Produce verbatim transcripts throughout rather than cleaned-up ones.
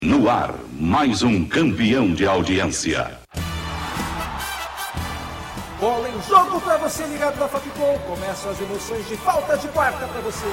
No ar, mais um campeão de audiência. Bola em jogo pra você ligado na Fapcom. Começam as emoções de falta de quarta pra você.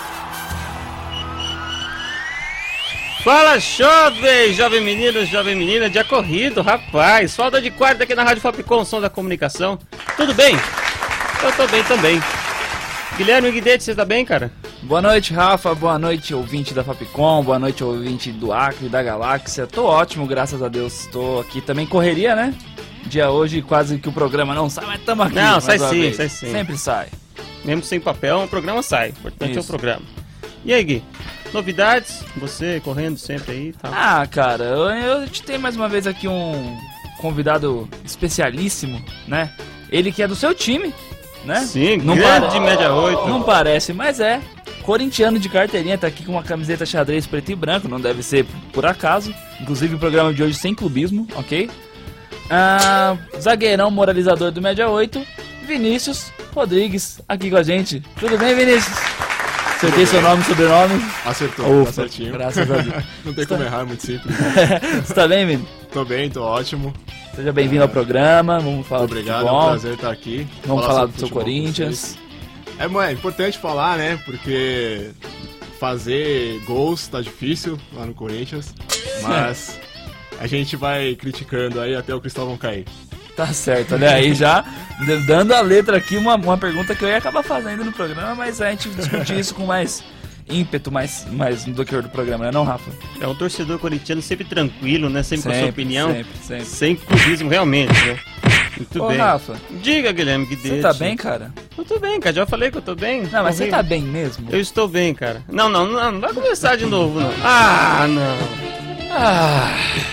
Fala, jovem, jovem menino, jovem menina, dia corrido, rapaz. Falta de quarta aqui na Rádio Fapcom, som da comunicação. Tudo bem? Eu tô bem também. Guilherme Guidete, você tá bem, cara? Boa noite, Rafa. Boa noite, ouvinte da Fapcom. Boa noite, ouvinte do Acre, da Galáxia. Tô ótimo, graças a Deus. Tô aqui também. Correria, né? Dia hoje, quase que o programa não sai, mas tamo aqui. Não, sai sim, vez. sai sim. Sempre sai. Mesmo sem papel, o programa sai. O importante Isso. é o programa. E aí, Gui? Novidades? Você correndo sempre aí e tal? Ah, cara, eu, eu te tenho mais uma vez aqui um convidado especialíssimo, né? Ele que é do seu time, né? Sim, não grande de média oito. Não parece, mas é. Corintiano de carteirinha, tá aqui com uma camiseta xadrez preto e branco, não deve ser por acaso. Inclusive o programa de hoje sem clubismo, ok? Ah, zagueirão moralizador do Média oito, Vinícius Rodrigues, aqui com a gente. Tudo bem, Vinícius? Acertei seu nome e sobrenome? Acertou, tá certinho. Graças a Deus. Não tem como errar, é muito simples. Você tá bem, Vini? Tô bem, tô ótimo. Seja bem-vindo é... ao programa, vamos falar Obrigado, do futebol. É um prazer estar aqui. Vamos falar, falar do seu Corinthians. É, é importante falar, né, porque fazer gols tá difícil lá no Corinthians, mas a gente vai criticando aí até o Cristóvão cair. Tá certo, olha aí já dando a letra aqui, uma, uma pergunta que eu ia acabar fazendo no programa, mas a gente discutir isso com mais ímpeto, mais, mais no decorrer do programa, né não, Rafa? É um torcedor corintiano sempre tranquilo, né, sempre, sempre com a sua opinião, sempre, sempre. sem clubismo realmente, né? Muito Ô, bem. Rafa, diga, Guilherme Guidete. Você tá bem, cara? Eu tô bem, cara, já falei que eu tô bem. Não, mas você tá bem mesmo? Eu estou bem, cara. Não, não, não, não vai começar de novo, não. Ah, não. Ah...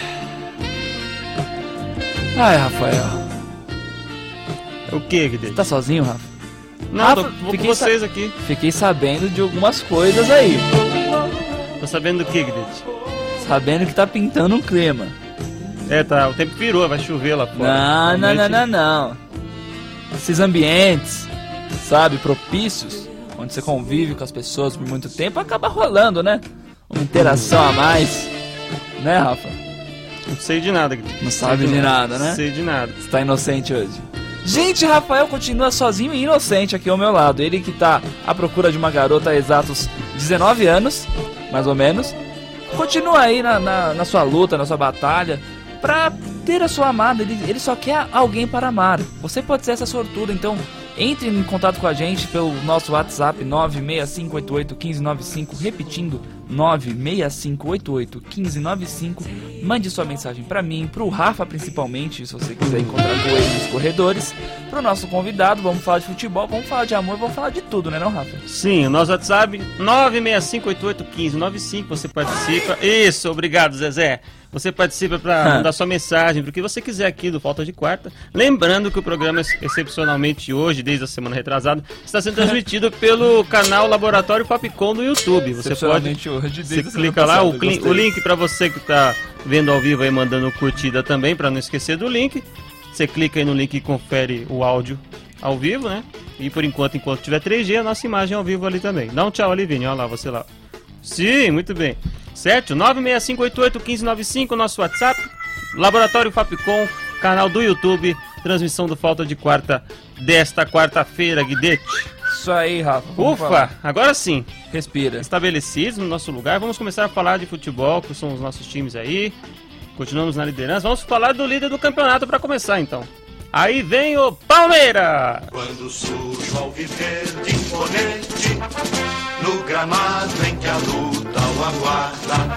Ai, Rafael. O que, Guilherme? Você tá sozinho, Rafa? Não, Rafa, tô, vou com vocês sa- aqui. Fiquei sabendo de algumas coisas aí. Tô sabendo do que, Guilherme? Sabendo que tá pintando um clima. É, tá, o tempo virou, vai chover lá fora. Não, não, não, não, não. Esses ambientes, sabe, propícios, onde você convive com as pessoas por muito tempo, acaba rolando, né? Uma interação a mais. Né, Rafa? Não sei de nada, Guilherme. Não sabe de nada, né? Não sei de nada. Você tá inocente hoje. Gente, Rafael continua sozinho e inocente aqui ao meu lado. Ele que tá à procura de uma garota há exatos dezenove anos, mais ou menos. Continua aí na, na, na sua luta, na sua batalha, pra ter a sua amada. Ele, ele só quer alguém para amar. Você pode ser essa sortuda, então entre em contato com a gente pelo nosso WhatsApp nove seis cinco oito oito um cinco nove cinco, repetindo nove seis cinco oito oito um cinco nove cinco. Mande sua mensagem pra mim, pro Rafa principalmente, se você quiser encontrar com ele nos corredores, pro nosso convidado. Vamos falar de futebol, vamos falar de amor, vamos falar de tudo, né não, Rafa? Sim, o nosso WhatsApp nove seis cinco oito oito um cinco nove cinco, você participa. Isso, obrigado, Zezé. Você participa para mandar sua mensagem, pro que você quiser aqui do Falta de Quarta. Lembrando que o programa, excepcionalmente hoje, desde a semana retrasada, está sendo transmitido pelo canal Laboratório Fapcom do YouTube. Você pode, hoje, você clica lá, o, cli- o link para você que está vendo ao vivo aí, mandando curtida também, para não esquecer do link. Você clica aí no link e confere o áudio ao vivo, né? E por enquanto, enquanto tiver três G, a nossa imagem ao vivo ali também. Dá um tchau ali, Vini, olha lá, você lá. Sim, muito bem. Certo? nove seis cinco oito oito um cinco nove cinco, nosso WhatsApp, Laboratório Fapcom, canal do YouTube, transmissão do Falta de Quarta desta quarta-feira, Guidete. Isso aí, Rafa. Ufa, falar. Agora sim. Respira. Estabelecidos no nosso lugar, vamos começar a falar de futebol, que são os nossos times aí. Continuamos na liderança, vamos falar do líder do campeonato para começar então. Aí vem o Palmeiras. Quando surge ao viver de imponente, no gramado em que a luta o aguarda.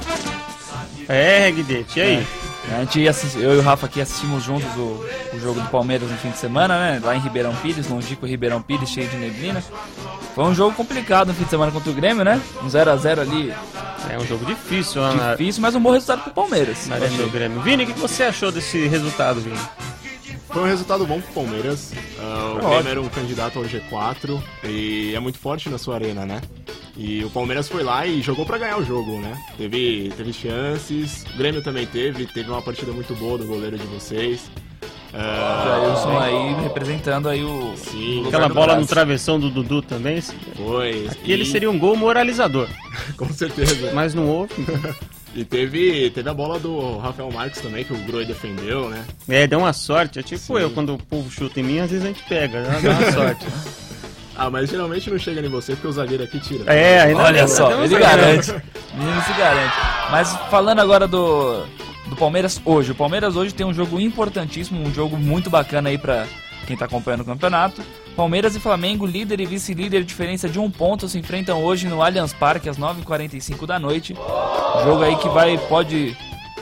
É, Guidete, e aí? É. A gente assist... Eu e o Rafa aqui assistimos juntos o, o jogo do Palmeiras no fim de semana, né? Lá em Ribeirão Pires, longínquo Ribeirão Pires, cheio de neblina. Foi um jogo complicado no fim de semana contra o Grêmio, né? Um zero a zero ali. É um jogo difícil, né? Difícil, mas um bom resultado pro Palmeiras. Na Arena do Grêmio. Vini, o que você achou desse resultado, Vini? Foi um resultado bom pro Palmeiras. Uh, o Grêmio era um candidato ao G quatro e é muito forte na sua arena, né? E o Palmeiras foi lá e jogou pra ganhar o jogo, né? Teve, teve chances, o Grêmio também teve, teve uma partida muito boa do goleiro de vocês. Uh, Jailson aí representando aí o... Sim, o aquela bola no travessão do Dudu também. Foi. Aquele e... seria um gol moralizador. Com certeza. Mas não houve. E teve, teve a bola do Rafael Marques também, que o Groi defendeu, né? É, deu uma sorte. É tipo Sim. eu, quando o povo chuta em mim, às vezes a gente pega. Dá dá uma sorte. Ah, mas geralmente não chega em você, porque o zagueiro aqui tira. É, ainda Olha tem- só, tem um ele zagueiro. garante. O menino se garante. Mas falando agora do, do Palmeiras hoje. O Palmeiras hoje tem um jogo importantíssimo, um jogo muito bacana aí pra quem tá acompanhando o campeonato. Palmeiras e Flamengo, líder e vice-líder, diferença de um ponto, se enfrentam hoje no Allianz Parque às nove e quarenta e cinco da noite. Jogo aí que vai, pode...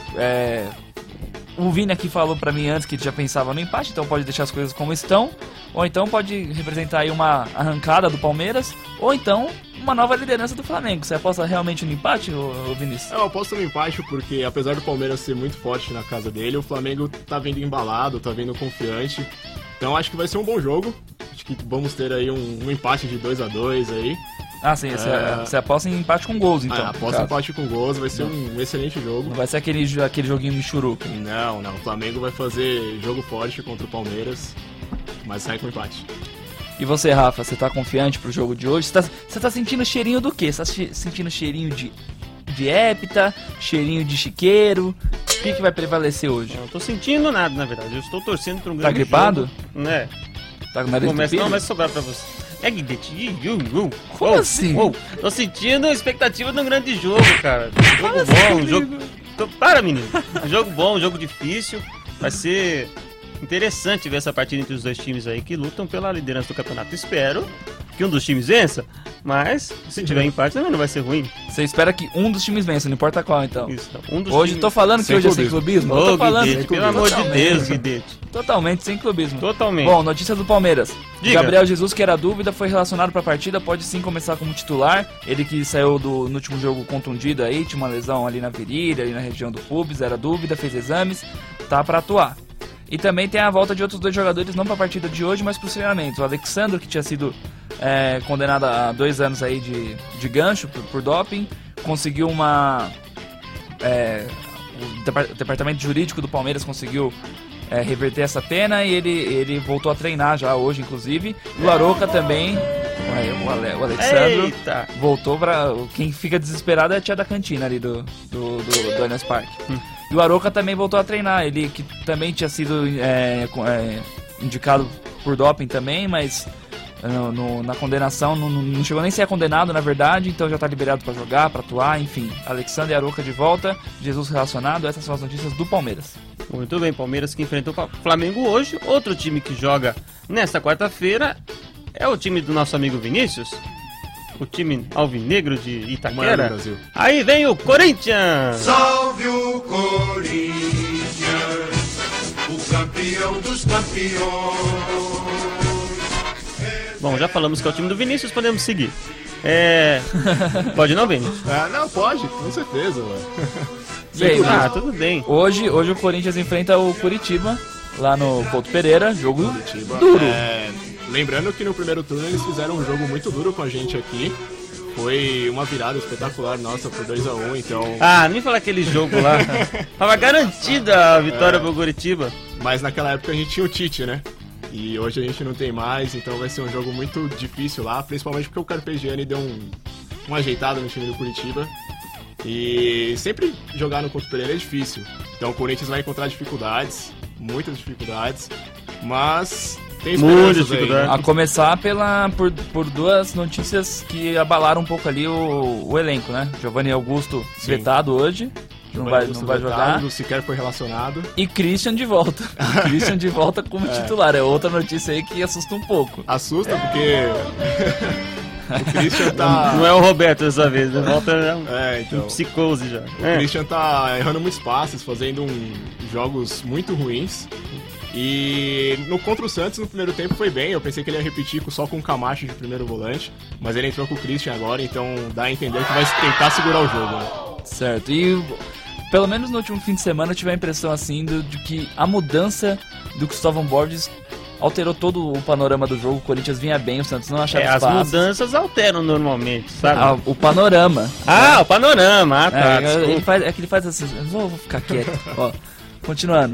É, o Vini aqui falou pra mim antes que já pensava no empate, então pode deixar as coisas como estão. Ou então pode representar aí uma arrancada do Palmeiras, ou então uma nova liderança do Flamengo. Você aposta realmente no empate, ô, ô Vinícius? Eu aposto no empate porque, apesar do Palmeiras ser muito forte na casa dele, o Flamengo tá vindo embalado, tá vindo confiante. Então acho que vai ser um bom jogo. Acho que vamos ter aí um, um empate de dois a dois aí. Ah, sim, você, É. você aposta em empate com gols, então. Ah, no aposto caso. empate com gols, vai ser um excelente jogo. Não vai ser aquele, jo- aquele joguinho michuruca. Não, não, o Flamengo vai fazer jogo forte contra o Palmeiras, mas sai com empate. E você, Rafa, você tá confiante pro jogo de hoje? Você tá, você tá sentindo cheirinho do quê? Você tá che- sentindo cheirinho de, de hépita, cheirinho de chiqueiro? O que, que vai prevalecer hoje? Não tô sentindo nada, na verdade. Eu estou torcendo pra um Tá grande gripado? jogo. Né? Tá com o nariz Começa, entupido? não, vai sobrar pra você. É, Guidete. Ih, uh, uh. Como Uou, assim? uou. Tô sentindo a expectativa de um grande jogo, cara. Jogo assim, bom, um amigo? jogo... Tô- Para, menino. Um jogo bom, um jogo difícil. Vai ser interessante ver essa partida entre os dois times aí que lutam pela liderança do campeonato. Espero que um dos times vença, mas se tiver empate também não vai ser ruim. Você espera que um dos times vença, não importa qual, então. Isso, um dos Hoje times... tô falando que Sem hoje é sem clubismo. clubismo? Eu tô Ô, falando Guidete, pelo amor de totalmente. Deus, Guidete. Totalmente sem clubismo. Totalmente. Bom, notícia do Palmeiras. Diga. Gabriel Jesus, que era dúvida, foi relacionado para a partida, pode sim começar como titular. Ele que saiu do, no último jogo contundido aí, tinha uma lesão ali na virilha, ali na região do pubis, era dúvida, fez exames, tá para atuar. E também tem a volta de outros dois jogadores, não para a partida de hoje, mas para os treinamentos. O Alexandre, que tinha sido é, condenado a dois anos aí de, de gancho por, por doping, conseguiu uma... É, o depar- o departamento jurídico do Palmeiras conseguiu é, reverter essa pena e ele, ele voltou a treinar já hoje, inclusive. E o Aroca também, o, Ale, o Alexandre, Eita. voltou pra... Quem fica desesperado é a tia da cantina ali do, do, do, do Allianz Parque. E o Aroca também voltou a treinar, ele que também tinha sido é, co- é, indicado por doping também, mas no, no- na condenação não, não chegou nem a ser condenado, na verdade, então já tá liberado pra jogar, pra atuar, enfim. Alexandre e Aroca de volta, Jesus relacionado, essas são as notícias do Palmeiras. Muito bem, Palmeiras que enfrentou o Flamengo hoje. Outro time que joga nesta quarta-feira é o time do nosso amigo Vinícius. O time alvinegro de O maior do Itaquera. Brasil. Aí vem o Corinthians. Salve o Corinthians, o campeão dos campeões. Bom, já falamos que é o time do Vinícius, podemos seguir. É... Pode não, Vinícius? Ah, não, pode, com certeza, mano. E aí, Ah, Vinícius? tudo bem. Hoje, hoje o Corinthians enfrenta o Curitiba, lá no Couto Pereira, jogo Curitiba. duro. É, lembrando que no primeiro turno eles fizeram um jogo muito duro com a gente aqui. Foi uma virada espetacular nossa por dois a um, então... Ah, nem falar aquele jogo lá. Tava garantida a vitória pro Curitiba. Mas naquela época a gente tinha o Tite, né? E hoje a gente não tem mais, então vai ser um jogo muito difícil lá, principalmente porque o Carpegiani deu um, uma ajeitada no time do Curitiba. E sempre jogar no Couto Pereira é difícil. Então o Corinthians vai encontrar dificuldades, muitas dificuldades, mas tem Muita esperanças aí, dificuldade. né? A começar pela, por, por duas notícias que abalaram um pouco ali o, o elenco, né? Giovanni Augusto Sim. vetado hoje, não vai, não vai jogar. Não sequer foi relacionado. E Christian de volta. Christian de volta como titular. É outra notícia aí que assusta um pouco. Assusta porque o Christian tá... Não é o Roberto dessa vez, né? Volta é um, É, um então... psicose já. O É. Christian tá errando muitos passes, fazendo um, jogos muito ruins. E no contra o Santos, no primeiro tempo, foi bem. Eu pensei que ele ia repetir com- só com o Camacho de primeiro volante. Mas ele entrou com o Christian agora, então dá a entender que vai tentar segurar o jogo, né? Certo. E pelo menos no último fim de semana eu tive a impressão assim do- de que a mudança do Cristóvão Borges alterou todo o panorama do jogo. O Corinthians vinha bem, o Santos não achava É, as espaço. mudanças alteram normalmente, sabe? Ah, o panorama. Ah, o panorama, ah, tá. É, desculpa. ele faz, é que ele faz assim. eu Vou, vou ficar quieto. Ó, continuando.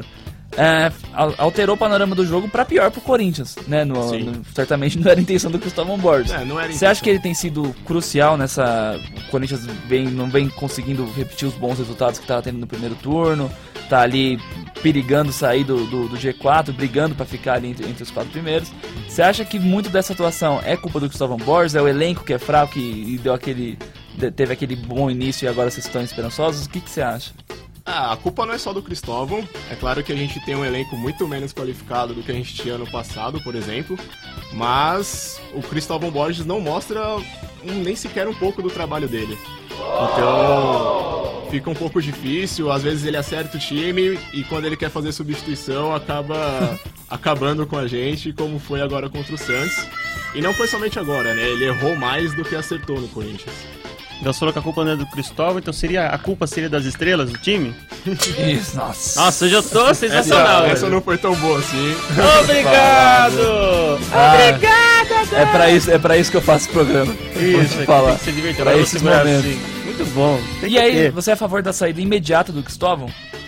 é, alterou o panorama do jogo pra pior pro Corinthians, né? No, no, certamente não era a intenção do Cristóvão Borges. É, não era a Você acha que ele tem sido crucial nessa... O Corinthians vem, não vem conseguindo repetir os bons resultados que estava tendo no primeiro turno, tá ali perigando sair do, do, do G quatro, brigando pra ficar ali entre, entre os quatro primeiros. Você acha que muito dessa atuação é culpa do Cristóvão Borges? É o elenco que é fraco e, e deu aquele, teve aquele bom início e agora vocês estão esperançosos? O que que você acha? Ah, a culpa não é só do Cristóvão. É claro que a gente tem um elenco muito menos qualificado do que a gente tinha ano passado, por exemplo. Mas o Cristóvão Borges não mostra um, nem sequer um pouco do trabalho dele. Então fica um pouco difícil. Às vezes ele acerta o time e quando ele quer fazer substituição acaba acabando com a gente, como foi agora contra o Santos. E não foi somente agora, né? Ele errou mais do que acertou no Corinthians. Então você falou que a culpa não é do Cristóvão, então seria, a culpa seria das estrelas do time? Isso, nossa. Nossa, eu já tô sensacional. Essa, essa não foi tão boa assim. Obrigado! Ah, Obrigado! É pra, isso, é pra isso que eu faço o programa. Isso, Vou te falar. tem que ser divertido. Pra Pra esses segurar momentos. assim. Muito bom. Tem E que aí, ter. você é a favor da saída imediata do Cristóvão?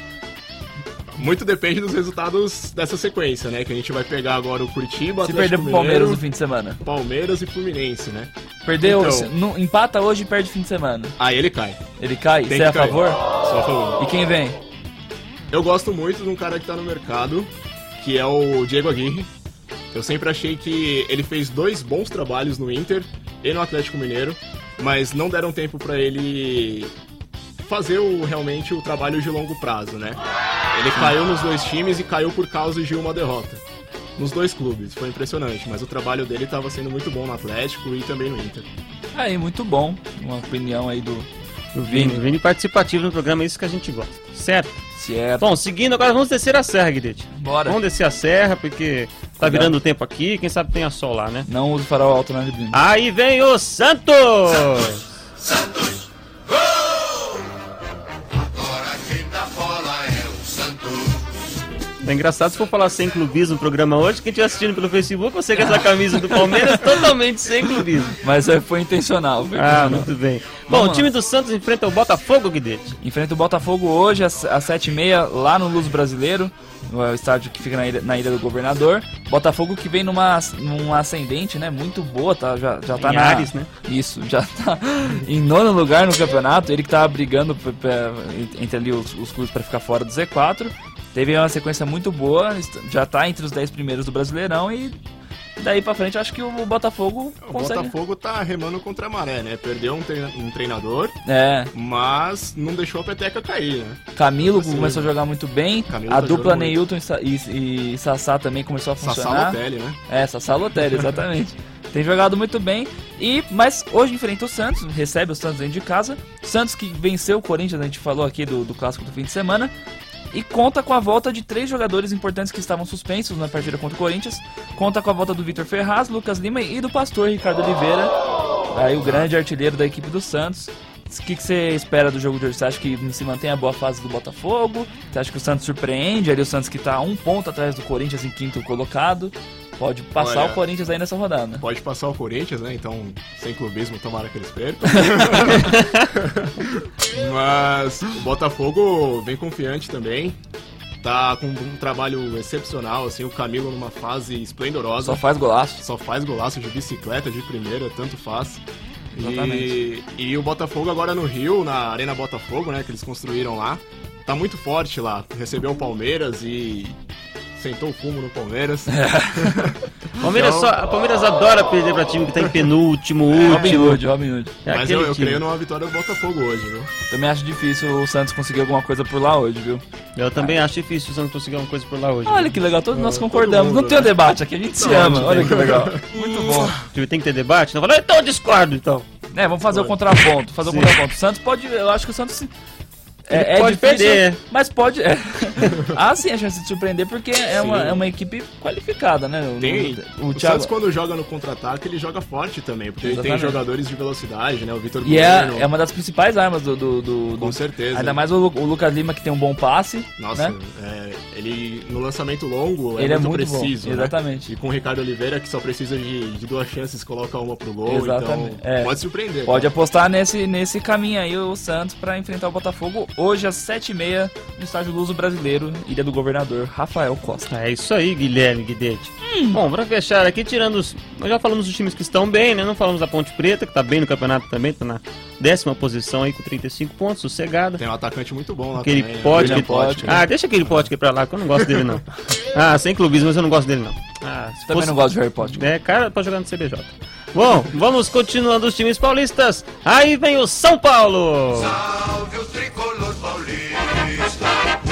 Muito depende dos resultados dessa sequência, né? Que a gente vai pegar agora o Curitiba, Se Atlético perder pro Mineiro, Palmeiras no fim de semana. Palmeiras e Fluminense, né? Perdeu, Então. se- não- empata hoje e perde fim de semana. Aí ele cai. Ele cai? Tem Você é a que cair. favor? Sou a favor. E quem vem? Eu gosto muito de um cara que tá no mercado, que é o Diego Aguirre. Eu sempre achei que ele fez dois bons trabalhos no Inter e no Atlético Mineiro, mas não deram tempo pra ele fazer o, realmente o trabalho de longo prazo, né? Ele caiu nos dois times e caiu por causa de uma derrota. Nos dois clubes, foi impressionante, mas o trabalho dele estava sendo muito bom no Atlético e também no Inter. Aí, muito bom. Uma opinião aí do, do Vini, Vini. Vini participativo no programa, é isso que a gente gosta. Certo? Certo. Bom, seguindo, agora vamos descer a serra, Guidete. Bora. Vamos descer a serra, porque tá Cuidado. virando o tempo aqui, quem sabe tenha sol lá, né? Não use farol alto na neblina. Aí vem o Santos! Santos, gol! Agora quem dá bola é o Santos. É engraçado se for falar sem clubismo no programa hoje, quem estiver assistindo pelo Facebook, você com essa camisa do Palmeiras totalmente sem clubismo. Mas é, foi intencional. Foi Ah, intencional. muito bem. Bom, Vamos o time do Santos enfrenta o Botafogo, Guidete. Enfrenta o Botafogo hoje às, às sete e meia lá no Luz Brasileiro, no estádio que fica na ilha, na ilha do Governador. Botafogo que vem numa, numa ascendente, né, muito boa, tá, já, já tá Em na... Ares, né? Isso, já tá em nono lugar no campeonato. Ele que tava brigando p- p- entre ali os, os clubes para ficar fora do Z quatro. Teve uma sequência muito boa, est- já tá entre os dez primeiros do Brasileirão e daí pra frente eu acho que o Botafogo O consegue... Botafogo tá remando contra a maré, né? Perdeu um, treina- um treinador, É, mas não deixou a peteca cair, né? Camilo Assim, começou a jogar muito bem, Camilo a tá dupla jogando muito. Neilton e, Sa- e, e Sassá também começou a Sassá funcionar. Lotelli, né? É, Sassá Lotelli, exatamente. Tem jogado muito bem, e mas hoje enfrenta o Santos, recebe o Santos dentro de casa. Santos que venceu o Corinthians, a gente falou aqui do, do clássico do fim de semana. E conta com a volta de três jogadores importantes que estavam suspensos na partida contra o Corinthians. Conta com a volta do Vitor Ferraz, Lucas Lima e do pastor Ricardo Oliveira, aí o grande artilheiro da equipe do Santos. O que, que você espera do jogo de hoje? Você acha que se mantém a boa fase do Botafogo? Você acha que o Santos surpreende? Ali o Santos que está um ponto atrás do Corinthians em quinto colocado. Pode passar Olha, o Corinthians aí nessa rodada. Pode passar o Corinthians, né? Então, sem clubismo, tomara que eles percam. Mas o Botafogo vem confiante também. Tá com um trabalho excepcional, assim, o Camilo numa fase esplendorosa. Só faz golaço. Só faz golaço de bicicleta, de primeira, tanto faz. E, Exatamente. e o Botafogo agora no Rio, na Arena Botafogo, né, que eles construíram lá. Tá muito forte lá. Recebeu o Palmeiras e sentou o fumo no Palmeiras. Palmeiras, Então- só, a Palmeiras adora perder pra time que tá em penúltimo, Robin último. Hood, Robin Hood. É Mas aquele eu, eu time. creio numa vitória do Botafogo hoje, viu? Também acho difícil o Santos conseguir alguma coisa por lá hoje, viu? Eu também acho difícil o Santos conseguir alguma coisa por lá hoje. Olha que legal, todos nós todo concordamos. mundo, Não tem um né? debate aqui, a gente se Não, ama. não Olha tem. que legal. Muito bom. O time tem que ter debate? Não fala, então eu discordo, então. É, vamos fazer o contraponto. Fazer o Sim. contraponto. O Santos pode. Eu acho que o Santos. É, é pode difícil, perder. mas pode. É. Há sim a chance de surpreender, porque é uma, Sim. é uma equipe qualificada, né? O, Tem, o, o, o Thiago. Santos quando joga no contra-ataque, ele joga forte também, porque ele tem Exatamente. jogadores de velocidade, né? O Vitor E é, Bueno, é uma das principais armas do. do, do- com do- certeza. Ainda mais o, Lu- o Lucas Lima, que tem um bom passe. Nossa, né? é, ele no lançamento longo é Ele é muito, muito bom, preciso, né? exatamente. E com o Ricardo Oliveira, que só precisa de, de duas chances, coloca uma pro gol, Exatamente, então é. pode surpreender. Pode tá? apostar nesse, nesse caminho aí o Santos pra enfrentar o Botafogo hoje às sete e meia no estádio Luso Brasileiro. brasileiro, Ilha do Governador, Rafael Costa. É isso aí, Guilherme Guidetti. Hum. Bom, pra fechar aqui, tirando os... Nós já falamos dos times que estão bem, né? Não falamos da Ponte Preta, que tá bem no campeonato também, tá na décima posição aí com trinta e cinco pontos, sossegada. Tem um atacante muito bom lá aquele também. Pote, né? Pote. Ah, deixa aquele Pote aqui pra lá, que eu não gosto dele não. Ah, sem clubismo, mas eu não gosto dele não. Ah, se Também fosse... não gosto de Harry Potter. É, cara, pode jogar no C B J. Bom, vamos continuando os times paulistas. Aí vem o São Paulo. Salve o tricolor paulista,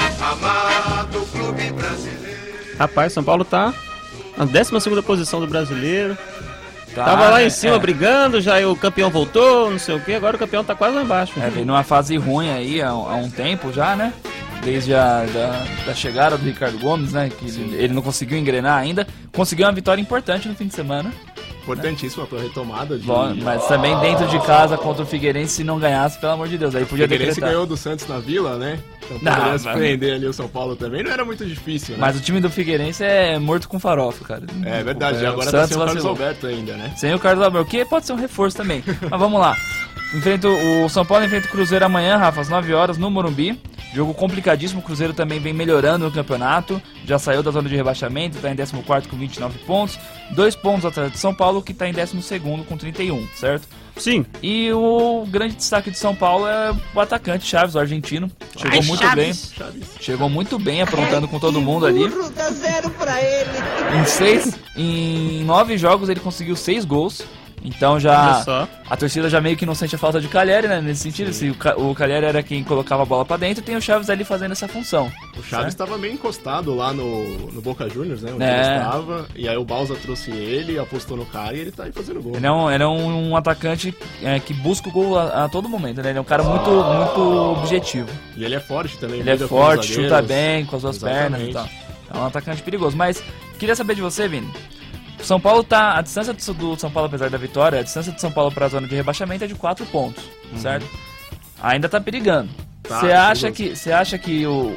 amado clube brasileiro. Rapaz, São Paulo tá na décima segunda posição do brasileiro. Tá, Tava lá em cima é. brigando, já o campeão voltou, não sei o que, agora o campeão tá quase lá embaixo. É, vem numa fase ruim aí há, há um tempo já, né? Desde a da, da chegada do Ricardo Gomes, né? Que ele, ele não conseguiu engrenar ainda. Conseguiu uma vitória importante no fim de semana. Importantíssima pra retomada de... Bom, mas também dentro de casa contra o Figueirense, se não ganhasse, pelo amor de Deus, aí podia O Figueirense decretar. ganhou do Santos na Vila, né? Então Não, poderia mas- surpreender ali o São Paulo também. Não era muito difícil, né? Mas o time do Figueirense é morto com farofa, cara. É verdade, É, agora o tá Santos sem o Carlos vacilou. Alberto ainda, né? Sem o Carlos Alberto, que pode ser um reforço também. Mas vamos lá. Enfrenta o São Paulo enfrenta o Cruzeiro amanhã, Rafa, às nove horas, no Morumbi. Jogo complicadíssimo, o Cruzeiro também vem melhorando no campeonato. Já saiu da zona de rebaixamento, está em décimo quarto com vinte e nove pontos. Dois pontos atrás de São Paulo, que está em décimo segundo com trinta e um, certo? Sim. E o grande destaque de São Paulo é o atacante Chaves, o argentino. Chegou Ai, muito Chaves. bem. Chegou muito bem, aprontando com todo mundo ali. Dá zero pra ele. Em seis, em nove jogos ele conseguiu seis gols. Então Olha já só. a torcida já meio que não sente a falta de Calheri, né? Nesse sentido, se o, Ca- o Calheri era quem colocava a bola pra dentro, tem o Chaves ali fazendo essa função. O Chaves estava bem encostado lá no, no Boca Juniors, né? Onde É. ele estava. E aí o Balsa trouxe ele, apostou no cara e ele tá aí fazendo gol. Ele é um, ele é um, um atacante é, que busca o gol a, a todo momento, né? Ele é um cara muito, muito objetivo. E ele é forte também. Ele é cuida com os forte, chuta zagueiros. bem com as duas pernas e Exatamente. tal. É um atacante perigoso. Mas queria saber de você, Vini. O São Paulo tá. A distância do, do São Paulo, apesar da vitória, a distância do São Paulo para a zona de rebaixamento é de quatro pontos, certo? Ainda tá perigando. Tá, Você acha perigoso. que, você acha que o,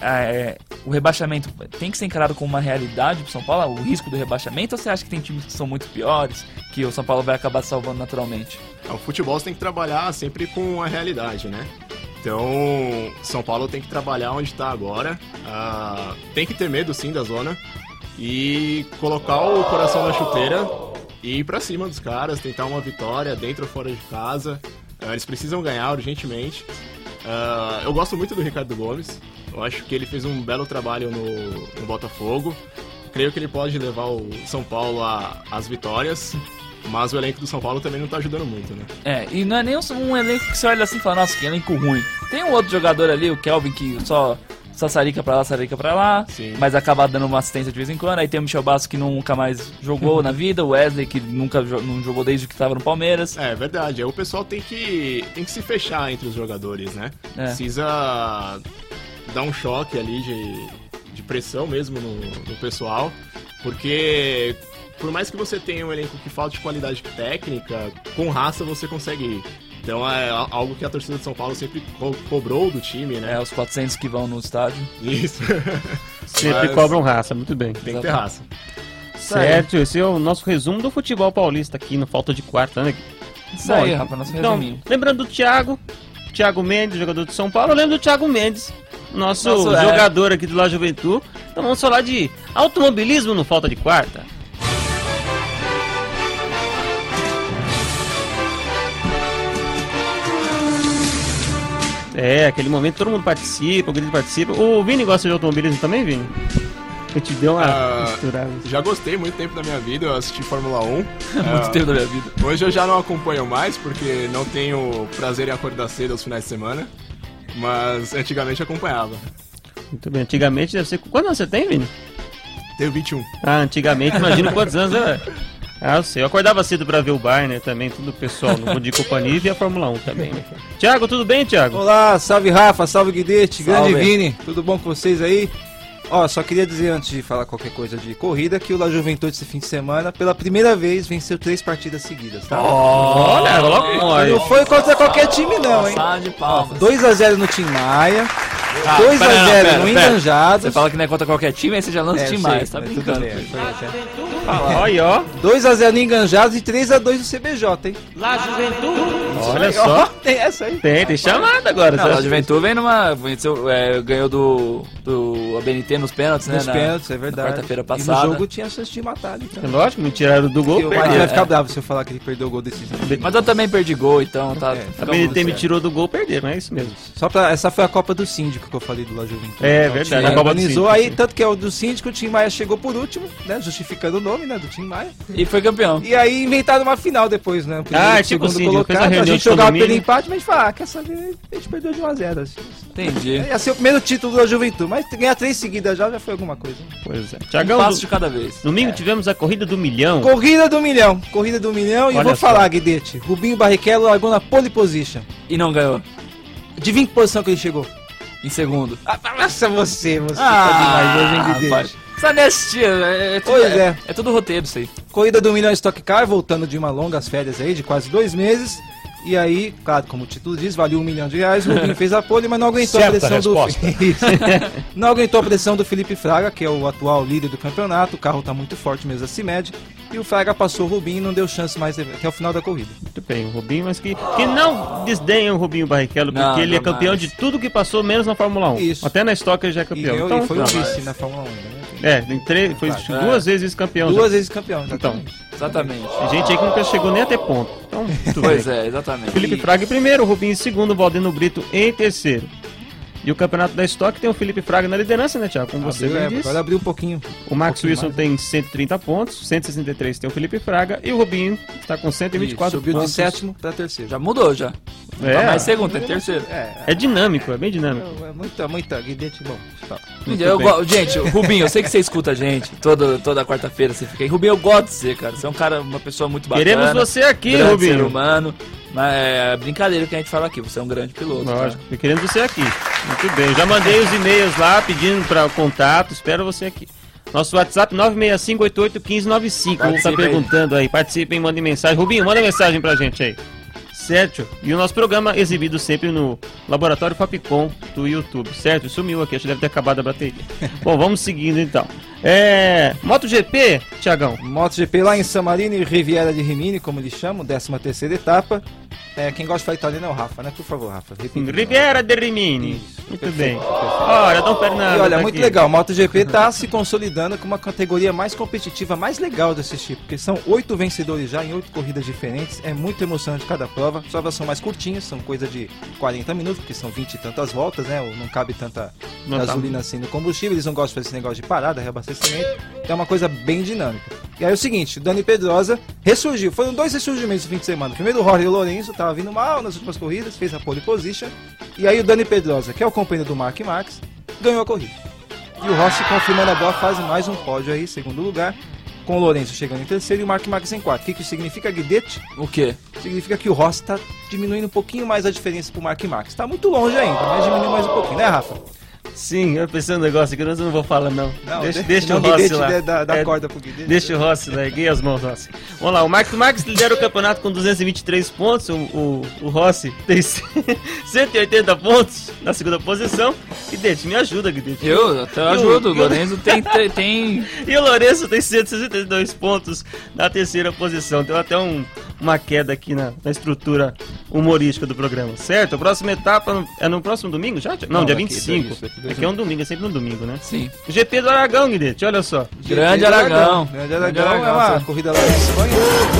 é, o rebaixamento tem que ser encarado como uma realidade pro São Paulo, o risco do rebaixamento, ou você acha que tem times que são muito piores, que o São Paulo vai acabar salvando naturalmente? O futebol você tem que trabalhar sempre com a realidade, né? Então, São Paulo tem que trabalhar onde está agora. Ah, tem que ter medo, sim, da zona. E colocar o coração na chuteira e ir pra cima dos caras, tentar uma vitória dentro ou fora de casa. Ah, eles precisam ganhar urgentemente. Ah, eu gosto muito do Ricardo Gomes. Eu acho que ele fez um belo trabalho no, no Botafogo. Creio que ele pode levar o São Paulo a- às vitórias. Mas o elenco do São Paulo também não tá ajudando muito, né? É, e não é nem um, um elenco que você olha assim e fala, nossa, que elenco ruim. Tem um outro jogador ali, o Kelvin, que só sassarica pra lá, sassarica pra lá, Sim. mas acaba dando uma assistência de vez em quando. Aí tem o Michel Bastos, que nunca mais jogou na vida, o Wesley, que nunca jo- não jogou desde que tava no Palmeiras. É verdade, aí o pessoal tem que, tem que se fechar entre os jogadores, né? É. Precisa dar um choque ali de, de pressão mesmo no, no pessoal, porque por mais que você tenha um elenco que falte qualidade técnica, com raça você consegue ir. Então é algo que a torcida de São Paulo sempre co- cobrou do time, né? É, os quatrocentos que vão no estádio. Isso. Sempre Mas cobram raça, muito bem. Tem que ter raça. Certo, esse é o nosso resumo do futebol paulista aqui no Falta de Quarta, né? Isso Bom, aí, Rafa, nosso Então, resuminho. lembrando do Thiago, Thiago Mendes, jogador de São Paulo, eu lembro do Thiago Mendes, nosso, Nosso, é. jogador aqui do La Juventude. Então vamos falar de automobilismo no Falta de Quarta. É, aquele momento todo mundo participa, o Grito participa. O Vini gosta de automobilismo também, Vini? Eu te deu uma Ah, misturada. Já gostei muito tempo da minha vida, eu assisti Fórmula um. Muito Ah, tempo da minha vida. Hoje eu já não acompanho mais, porque não tenho prazer em acordar cedo aos finais de semana. Mas antigamente eu acompanhava. Muito bem, antigamente deve ser... Quantos anos você tem, Vini? Tenho vinte e um. Ah, antigamente, imagino quantos anos eu... Ah, eu sei, eu acordava cedo pra ver o Barner também, tudo o pessoal no Bom Dia e Companhia e via a Fórmula um também, né? Thiago, tudo bem, Thiago? Olá, salve Rafa, salve Guidetti, Salve. grande Vini, tudo bom com vocês aí? Ó, só queria dizer antes de falar qualquer coisa de corrida que o La Juventude esse fim de semana, pela primeira vez, venceu três partidas seguidas, tá? Olha, logo Não foi contra qualquer time não, hein? Salva de palmas. dois a zero no Tim Maia, Ah, dois a pera, zero pera, no pera. Enganjados. Você fala que não é contra qualquer time, aí você já lança É, o time sei, mais, tá mas brincando. tudo bem, foi isso, é. Olha, ó. dois a zero no Enganjados e três a dois no C B J, hein? Olha Aí, só. ó, tem essa aí. Tem, tem chamada agora. Não, tá? a Juventude vem numa. Venceu, é, ganhou do, do A B N T nos pênaltis, né? Nos na- pênaltis, é na verdade. quarta-feira E passada. no jogo tinha chance de matar ali. É Então. lógico, me tiraram do gol, Porque o Mike perderam. vai ficar é. bravo se eu falar que ele perdeu o gol decisivo. Mas eu também perdi gol, então tá. É, fica A B N T tudo me certo. tirou do gol, perderam, é isso mesmo. Só pra, essa foi a Copa do Síndico que eu falei do La Juventude. É, Então, verdade, o time a Copa do organizou Síndico, aí, sim. tanto que é o do Síndico, o Tim Maia chegou por último, né? Justificando o nome, né? Do Tim Maia. E foi campeão. E aí inventaram uma final depois, né? O primeiro Ah, e o tipo segundo o Síndico, fez a colocado, a, reunião gente de jogava condomínio. pelo empate, mas a gente fala, ah, quer saber? A gente perdeu de um a zero. Assim. Entendi. Ia ser o primeiro título da Juventude, mas ganhar três seguidas já, já foi alguma coisa. Pois é. Um Tiagão, passo do- de cada vez. domingo tivemos a corrida do milhão. Corrida do milhão, corrida do milhão, e Olha vou só. falar, Guidete, Rubinho Barrichello largou na pole position. E não ganhou. Adivinha que posição que ele chegou? Em segundo. Ah, nossa, você, você Ah, tá demais hoje, hein, Guidete? rapaz. Essa anestia, é, é, tudo, Pois é, é. é tudo roteiro isso aí. Corrida do milhão Stock Car, voltando de uma longas férias aí, de quase dois meses. E aí, claro, como o título diz, valeu um milhão de reais. O Rubinho fez a pole, mas não aguentou Certa a pressão resposta. do. Isso. Não aguentou a pressão do Felipe Fraga, que é o atual líder do campeonato. O carro tá muito forte mesmo, a CIMED. E o Fraga passou o Rubinho e não deu chance mais até o final da corrida. Muito bem, o Rubinho, mas que, que não desdenha o Rubinho Barrichello, porque Não, ele é jamais. campeão de tudo que passou, menos na Fórmula um. Isso. Até na Stock ele já é E, campeão. ganhou- Então, e foi não, o vice mas- na Fórmula um. Né? É, em três, foi Claro. duas vezes campeão. Duas já. vezes campeão, exatamente. Exatamente. Tem gente aí que nunca chegou nem a ter ponto. Então, tudo Pois bem. é, exatamente. Felipe Fraga em primeiro, o Rubinho em segundo, o Valdeno Brito em terceiro. E o campeonato da Stock tem o Felipe Fraga na liderança, né, Thiago? Como você Abriu, bem é, disse. agora abriu um pouquinho. O Max pouquinho Wilson mais. tem cento e trinta pontos, cento e sessenta e três tem o Felipe Fraga e o Rubinho está com cento e vinte e quatro Subiu de pontos. sétimo pra terceiro. Já mudou, já. É. Tá mais segundo, tem terceiro. É, É dinâmico, é bem dinâmico. é, é muita, muita Guidete, bom, deixa eu falar. Muito Eu bem. go- Gente, Rubinho, eu sei que você escuta a gente toda, toda quarta-feira. Você fica aí. Rubinho, eu gosto de você, cara. Você é um cara, uma pessoa muito bacana. Queremos você aqui, grande ser Rubinho. humano. Mas é brincadeira que a gente fala aqui. Você é um grande piloto. Lógico, cara. queremos você aqui. Muito bem, já mandei os e-mails lá pedindo para contato, espero você aqui. Nosso WhatsApp nove seis cinco oito oito um cinco nove cinco. O Hugo tá Participe aí. perguntando aí, participem, mandem mensagem. Rubinho, manda mensagem pra gente aí. Certo? E o nosso programa exibido sempre no Laboratório Fapcom do YouTube, certo? Sumiu aqui, acho que deve ter acabado a bateria. Bom, vamos seguindo então. É. MotoGP, Thiagão. MotoGP lá em San Marino e Riviera de Rimini, como eles chamam, décima terceira etapa. É, quem gosta de falar italiano é o Rafa, né? Por favor, Rafa. repita. Riviera de Rimini. Isso, Muito perfeito, bem. perfeito. Olha, Dom Fernando. E olha, tá muito aqui. legal, o MotoGP tá se consolidando como uma categoria mais competitiva, mais legal de assistir, porque são oito vencedores já em oito corridas diferentes, é muito emocionante cada prova, as provas são mais curtinhas, são coisa de quarenta minutos, porque são vinte e tantas voltas, né, não cabe tanta Não tá- gasolina assim no combustível, eles não gostam de fazer esse negócio de parada, reabastecimento, então é uma coisa bem dinâmica. E aí é o seguinte, o Dani Pedrosa ressurgiu, foram dois ressurgimentos no fim de semana, primeiro o Jorge Lourenço, tava vindo mal nas últimas corridas, fez a pole position, e aí o Dani Pedrosa, que é o companheiro do Mark Marques, ganhou a corrida. E o Rossi confirmando a boa fase, mais um pódio aí, segundo lugar, com o Lourenço chegando em terceiro e o Mark Marques em quarto. O que que isso significa, Guidete? O quê? Significa que o Rossi está diminuindo um pouquinho mais a diferença pro Mark Marques. Tá muito longe ainda, mas diminuiu mais um pouquinho, né, Rafa? Sim, eu pensei um negócio aqui, eu não vou falar não. Não, deixa de- deixa não, o Rossi Guidete lá. dê- dá- dá É, corda pro Guidete. Deixa o Rossi, larguei as mãos, Rossi. Vamos lá, o Marcos Marques lidera o campeonato com duzentos e vinte e três pontos, o, o, o Rossi tem cento e oitenta pontos na segunda posição. Guidete, me ajuda, Guidete. Eu até E o- ajudo. O e o- Lorenzo tem, tem, tem- E o Lourenço tem cento e sessenta e dois pontos na terceira posição. Tem até um, uma queda aqui na, na estrutura humorística do programa, certo? A próxima etapa no- é no próximo domingo já? Não, Não, dia daqui, vinte e cinco. daqui, daqui, daqui. Aqui é um domingo, é sempre no domingo, né? Sim. O G P do Aragão, Guidete, olha só. Grande Aragão. Grande Aragão, é uma sim. corrida lá na Espanha.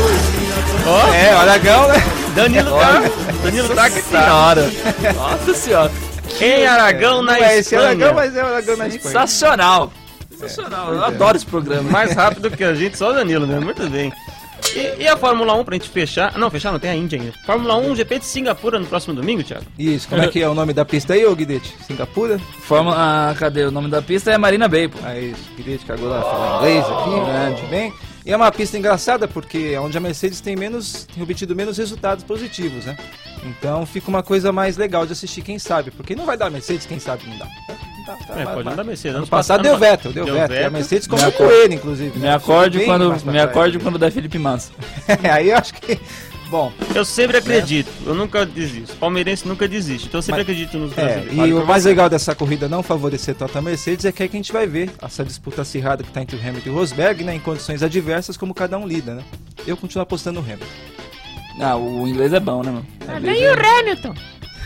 Ó, É, o Aragão, né? Danilo tá, Danilo tá que tá. Senhora. Nossa senhora. Em Aragão, na Não é esse Espanha. Aragão, mas é o Aragão na Espanha. Sensacional. Sensacional. Eu adoro esse programa. Mais rápido que a gente, só o Danilo, né? Muito bem. E, e a Fórmula um pra gente fechar? Não, fechar não, tem a Índia ainda. Fórmula um, G P de Singapura no próximo domingo, Thiago? Isso, como é que é o nome da pista aí, ô Guidete? Singapura? Forma, ah, cadê? O nome da pista é Marina Bay, pô. Aí, isso, Guidete cagou lá falar inglês aqui, né? Muito bem. E é uma pista engraçada porque é onde a Mercedes tem menos, tem obtido menos resultados positivos, né? Então fica uma coisa mais legal de assistir, quem sabe. Porque não vai dar Mercedes, quem sabe não dá. Não dá, tá, É, vai- pode vai. não dar Mercedes. Ano Ano passado passado deu não- veto, deu, deu veto. E a veto. Mercedes Me comeu acorde- com ele, inclusive. Me né? acorde Bem quando, mais pra me trás. acorde quando der Felipe Massa. Aí eu acho que Bom, Eu sempre acredito, eu nunca desisto. Palmeirense nunca desiste, então eu sempre Mas- acredito nos é, brasileiros. e Vale o por mais você. legal dessa corrida não favorecer tanto a Mercedes é que é que a gente vai ver essa disputa acirrada que tá entre o Hamilton e o Rosberg, né, em condições adversas, como cada um lida, né? Eu continuo apostando no Hamilton. Ah, o inglês é bom, né, mano? Vem o Hamilton!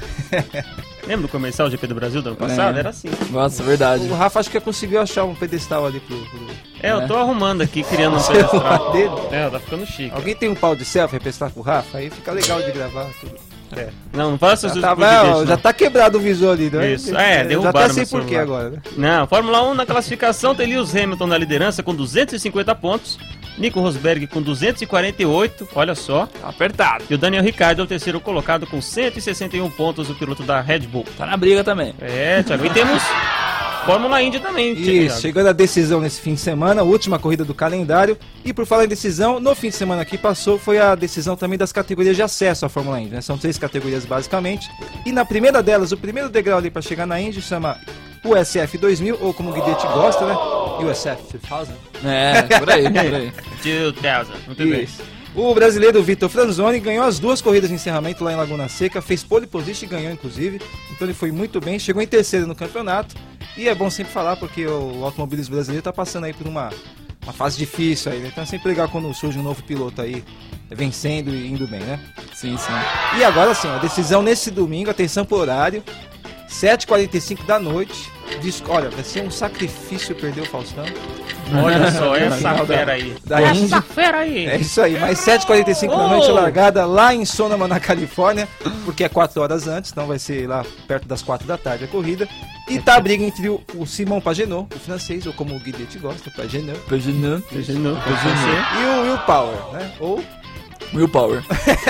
Lembra do comercial G P do Brasil do ano passado? É. Era assim. Nossa, verdade. O Rafa acho que conseguiu achar um pedestal ali pro... pro... É, eu É. tô arrumando aqui, criando um celular pedestal. dele. É, tá ficando chique. Alguém tem um pau de selfie pra prestar pro Rafa? Aí fica legal de gravar tudo. É. Não, não faça Já isso tá, por vai, ó, videogame, já não. tá quebrado o visor ali, né? Isso. É, Eu derrubaram já até sei meu porquê celular. agora, né? Não, Fórmula um na classificação tem Lewis Hamilton na liderança com duzentos e cinquenta pontos, Nico Rosberg com duzentos e quarenta e oito, olha só, Apertado. e o Daniel Ricciardo é o terceiro colocado com cento e sessenta e um pontos, o piloto da Red Bull. Tá na briga também. É, Thiago, e temos Fórmula Indy também, Isso, Thiago. chegando a decisão nesse fim de semana, a última corrida do calendário. E por falar em decisão, no fim de semana que passou foi a decisão também das categorias de acesso à Fórmula Indy, né? São três categorias basicamente. E na primeira delas, o primeiro degrau ali para chegar na Indy chama U S F dois mil, ou como o Guidetti gosta, né? U S F dois mil. É, por aí, por aí. dois mil, muito bem. Isso. O brasileiro Vitor Franzoni ganhou as duas corridas de encerramento lá em Laguna Seca, fez pole position e ganhou inclusive, então ele foi muito bem, chegou em terceiro no campeonato, e é bom sempre falar porque o automobilismo brasileiro está passando aí por uma, uma fase difícil aí, né? Então é sempre legal quando surge um novo piloto aí, vencendo e indo bem, né? Sim, sim. E agora sim, a decisão nesse domingo, atenção pro horário, sete e quarenta e cinco da noite, diz, olha, vai ser um sacrifício perder o Faustão. Olha só, essa Final da- fera aí. da Indy. Essa fera aí. É isso aí, mas sete e quarenta e cinco da Oh! noite a largada lá em Sonoma, na Califórnia, porque é quatro horas antes, então vai ser lá perto das quatro da tarde a corrida. E tá a briga entre o, o Simon Pagenaud, o francês, ou como o Guidetti gosta, Pagenaud, Paginã. Imaginou, você. e o Will Power, né? Ou Willpower.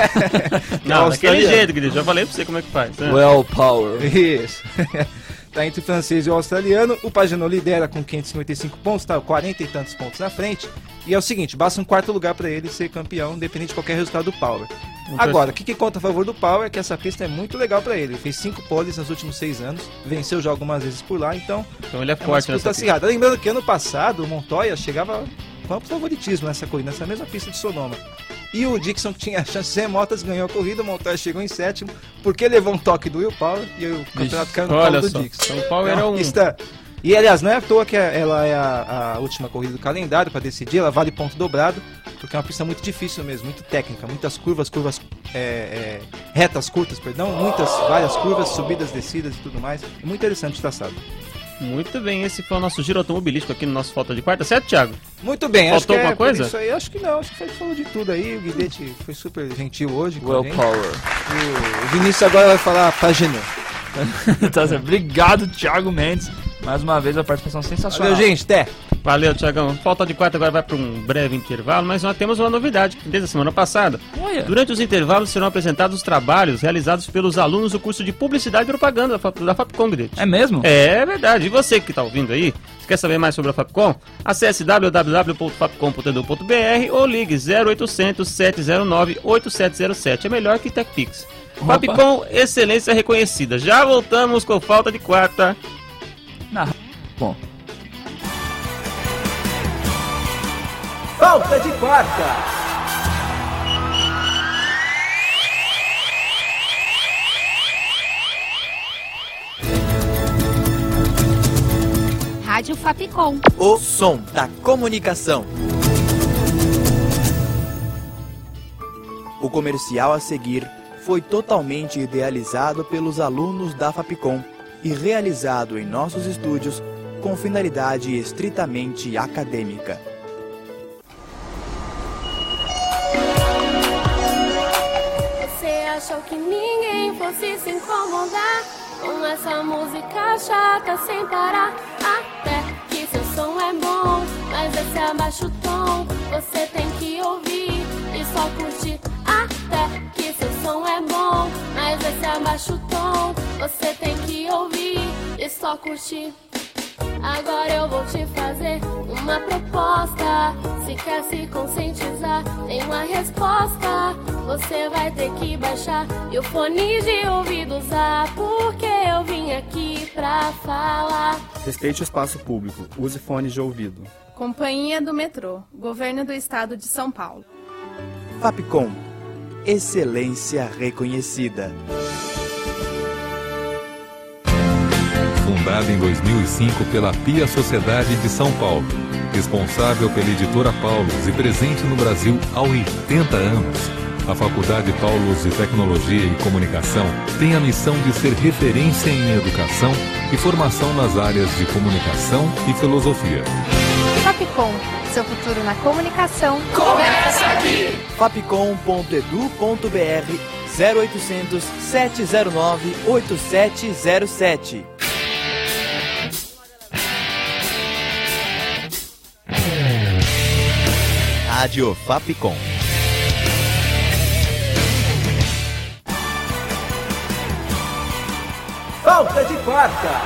Não, daquele australiano. jeito, Guilherme. Já falei pra você como é que faz. Né? Willpower. Isso. Tá entre o francês e o australiano. O Pagenaud lidera com quinhentos e cinquenta e cinco pontos, tá quarenta e tantos pontos na frente. E é o seguinte, basta um quarto lugar para ele ser campeão, independente de qualquer resultado do Power. Agora, o que, que conta a favor do Power é que essa pista é muito legal para ele. Ele fez cinco poles nos últimos seis anos, venceu já algumas vezes por lá, então Então ele é é uma forte disputa nessa pista. acirrada. Lembrando que ano passado o Montoya chegava com amplo favoritismo nessa corrida, nessa mesma pista de Sonoma. E o Dixon, que tinha chances remotas, ganhou a corrida, o Montoya chegou em sétimo, porque levou um toque do Will Power e o campeonato caiu no Olha colo do só, Dixon. então o Power É uma era um... pista- E aliás, não é à toa que ela é a, a última corrida do calendário para decidir, ela vale ponto dobrado, porque é uma pista muito difícil mesmo, muito técnica, muitas curvas, curvas é, é, retas curtas, perdão, muitas, várias curvas, subidas, descidas e tudo mais. É muito interessante o traçado. Muito bem, esse foi o nosso giro automobilístico aqui no nosso Falta de Quarta, certo, Thiago? Muito bem, acho que Faltou é alguma por coisa? isso aí, acho que não, acho que a gente falou de tudo aí, o Guidetti foi super gentil hoje com a gente. Willpower. O, o Vinícius agora vai falar Pagenaud. Tá certo. Obrigado, Thiago Mendes. Mais uma vez a participação sensacional. Valeu, gente, até! Valeu, Thiagão. Falta de Quarta agora vai para um breve intervalo, mas nós temos uma novidade desde a semana passada. Olha. Durante os intervalos serão apresentados os trabalhos realizados pelos alunos do curso de Publicidade e Propaganda da Fap- da Fapcom, Guidetti. É mesmo? É verdade. E você que está ouvindo aí, se quer saber mais sobre a Fapcom, acesse w w w ponto fapcom ponto e d u ponto b r ou ligue zero oitocentos, sete zero nove, oito sete zero sete. É melhor que TechPix. Opa. Fapcom, excelência reconhecida. Já voltamos com Falta de Quarta. Na... Bom. Falta de quarta. Rádio Fapcom. O som da comunicação. O comercial a seguir foi totalmente idealizado pelos alunos da Fapcom e realizado em nossos estúdios com finalidade estritamente acadêmica. Você achou que ninguém fosse se incomodar com essa música chata sem parar? Até que seu som é bom, mas esse abaixa o tom. Você tem que ouvir e só curtir. Até que seu som é bom, mas esse abaixa o tom. Você tem que ouvir e só curtir. Agora eu vou te fazer uma proposta. Se quer se conscientizar, tem uma resposta. Você vai ter que baixar e o fone de ouvido usar, porque eu vim aqui pra falar. Respeite o espaço público. Use fones de ouvido. Companhia do Metrô. Governo do Estado de São Paulo. Fapcom. excelência reconhecida. Fundada em dois mil e cinco pela Pia Sociedade de São Paulo, responsável pela editora Paulus e presente no Brasil há oitenta anos, a Faculdade Paulus de Tecnologia e Comunicação tem a missão de ser referência em educação e formação nas áreas de comunicação e filosofia. Fapcom, seu futuro na comunicação começa aqui! fapcom ponto edu ponto br zero oitocentos, sete zero nove, oito sete zero sete. Rádio Fapcom. Falta de quarta.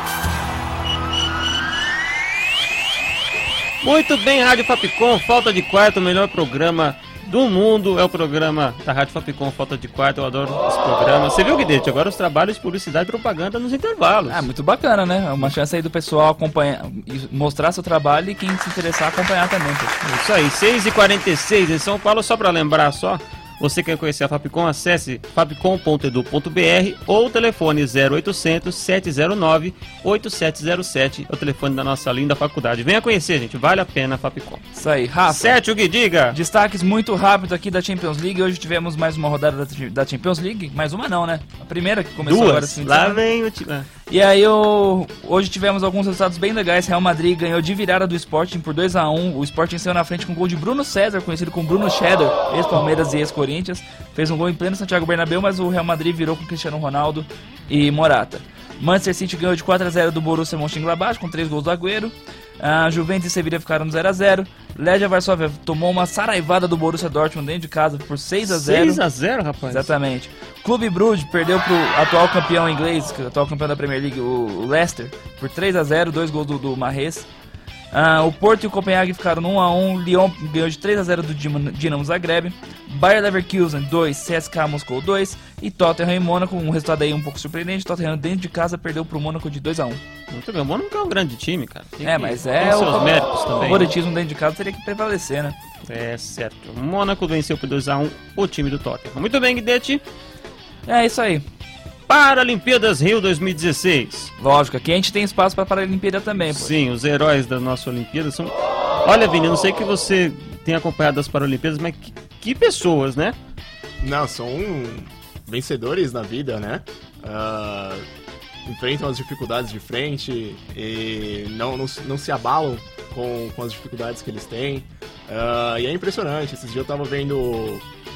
Muito bem, Rádio Fapcom, Falta de Quarta, o melhor programa do mundo. É o programa da Rádio Fapcom, Falta de Quarta. Eu adoro esse programa. Você viu, Guidete? Agora os trabalhos de publicidade e propaganda nos intervalos. Ah, muito bacana, né? É uma chance aí do pessoal acompanhar, mostrar seu trabalho e quem se interessar acompanhar também. Poxa. Isso aí, seis e quarenta e seis em São Paulo. Só para lembrar só, você quer conhecer a Fapcom, acesse fapcom ponto edu ponto br ou o telefone zero oitocentos, sete zero nove, oito sete zero sete, é o telefone da nossa linda faculdade. Venha conhecer, gente, vale a pena a Fapcom. Isso aí, Rafa. Sérgio, Gui, diga. Destaques muito rápido aqui da Champions League. Hoje tivemos mais uma rodada da Champions League. Mais uma não, né? A primeira que começou Duas. agora. Assim, Lá vem o time. E aí, eu... hoje tivemos alguns resultados bem legais. Real Madrid ganhou de virada do Sporting por dois a um. O Sporting saiu na frente com um gol de Bruno César, conhecido como Bruno Cheddar, ex-Palmeiras e ex-Corinthians. Fez um gol em pleno Santiago Bernabéu, mas o Real Madrid virou com Cristiano Ronaldo e Morata. Manchester City ganhou de quatro a zero do Borussia Mönchengladbach, com três gols do Agüero. A Juventus e Sevilha ficaram no zero a zero. Legia Varsóvia tomou uma saraivada do Borussia Dortmund dentro de casa por seis a zero. seis a zero, rapaz? Exatamente. Clube Brugge perdeu pro atual campeão inglês, atual campeão da Premier League, o Leicester, por três a zero, dois gols do, do Mahrez. Uh, o Porto e o Copenhague ficaram no um a um. Lyon ganhou de três a zero do Dinamo Zagreb. Bayer Leverkusen dois, C S K A Moscou dois. E Tottenham e Mônaco, um resultado aí um pouco surpreendente. Tottenham dentro de casa perdeu pro Mônaco de dois a um. Muito bem, o Mônaco é um grande time, cara. Tem é, que... mas é tem o seus méritos também. O favoritismo dentro de casa teria que prevalecer, né? É certo. O Mônaco venceu por dois a um o time do Tottenham. Muito bem, Guidete. É isso aí. Paralimpíadas Rio dois mil e dezesseis. Lógico, aqui a gente tem espaço para Paralimpíada também, pô. Sim, os heróis da nossa Olimpíada são... Olha, Vini, eu não sei que você tem acompanhado as Paralimpíadas, mas que, que pessoas, né? Não, são vencedores na vida, né? Uh, enfrentam as dificuldades de frente e não, não, não se abalam com, com as dificuldades que eles têm. Uh, e é impressionante. Esses dias eu tava vendo...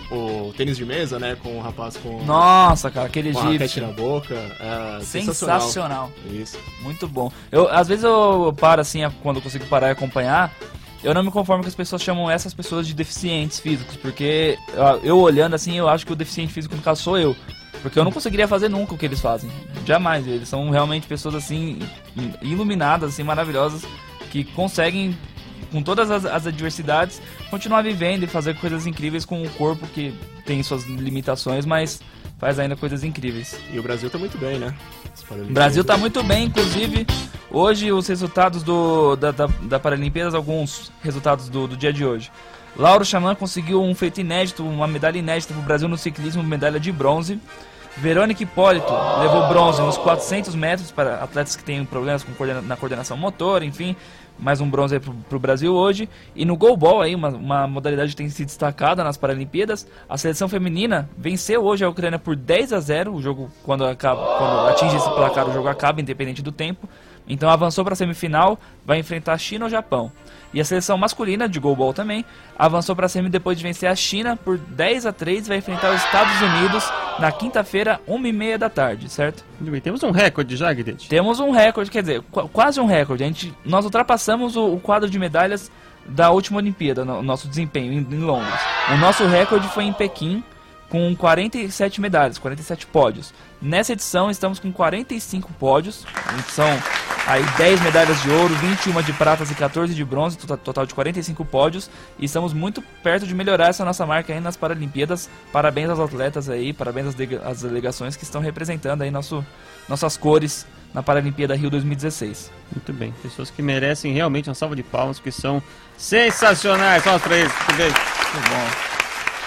o tênis de mesa, né, com o rapaz com... Nossa, cara, aquele com egípcio. a raquete na boca. É, sensacional. sensacional. Isso. Muito bom. Eu, às vezes eu paro assim, quando eu consigo parar e acompanhar, eu não me conformo que as pessoas chamam essas pessoas de deficientes físicos, porque eu, eu olhando assim, eu acho que o deficiente físico no caso sou eu. Porque eu não conseguiria fazer nunca o que eles fazem. Jamais. Eles são realmente pessoas assim, iluminadas, assim, maravilhosas, que conseguem... com todas as, as adversidades, continuar vivendo e fazer coisas incríveis com o corpo que tem suas limitações, mas faz ainda coisas incríveis. E o Brasil tá muito bem, né? O Brasil tá muito bem, inclusive, hoje os resultados do, da, da, da Paralimpíadas, alguns resultados do, do dia de hoje. Lauro Xamã conseguiu um feito inédito, uma medalha inédita pro Brasil no ciclismo, medalha de bronze. Verônica Hipólito levou bronze nos quatrocentos metros para atletas que têm problemas com coordena- na coordenação motor, enfim, mais um bronze aí pro, pro Brasil hoje. E no goalball, aí, uma, uma modalidade que tem se destacada nas Paralimpíadas, a seleção feminina venceu hoje a Ucrânia por dez a zero, o jogo, quando, acaba, quando atinge esse placar, o jogo acaba, independente do tempo. Então avançou para a semifinal, vai enfrentar a China ou Japão. E a seleção masculina, de goalball também, avançou para a semi depois de vencer a China por dez a três, vai enfrentar os Estados Unidos na quinta-feira, uma e meia da tarde, certo? Temos um recorde já, Guidete? Temos um recorde, quer dizer, qu- quase um recorde. A gente, nós ultrapassamos o, o quadro de medalhas da última Olimpíada, no, nosso desempenho em, em Londres. O nosso recorde foi em Pequim, com quarenta e sete medalhas, quarenta e sete pódios. Nessa edição estamos com quarenta e cinco pódios, são aí dez medalhas de ouro, vinte e uma de pratas e quatorze de bronze, total de quarenta e cinco pódios, e estamos muito perto de melhorar essa nossa marca aí nas Paralimpíadas. Parabéns aos atletas aí, parabéns às, de- às delegações que estão representando aí nosso, nossas cores na Paralimpíada Rio dois mil e dezesseis. Muito bem, pessoas que merecem realmente uma salva de palmas, que são sensacionais. Palmas pra eles, muito bem. Muito bom.